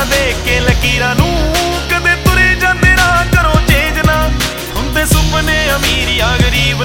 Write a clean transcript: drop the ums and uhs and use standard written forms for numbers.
ਦੇਖ ਕੇ ਲਕੀਰਾਂ ਨੂੰ ਕਦੇ ਤੁਰੇ ਜਾਂਦੇ ਨਾ ਕਰੋ ਚੇਂਜ ਨਾ ਹੁੰਦੇ ਸੁਪਨੇ ਅਮੀਰੀਆਂ ਗਰੀਬ